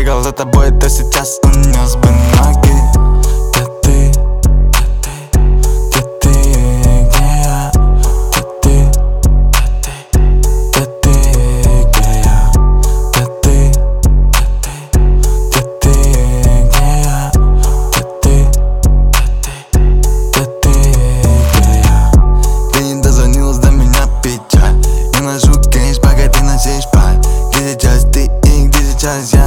бегал за тобой, то сейчас унес бы ноги. Где ты? Где ты? Где я? Где ты? Где ты? Где я? Где ты? Где ты? Где я? Где ты? Где ты? Где я? Ты не дозвонилась, до меня печаль. Не ношу кейс, пока ты носишь паль. Где сейчас ты и где сейчас я?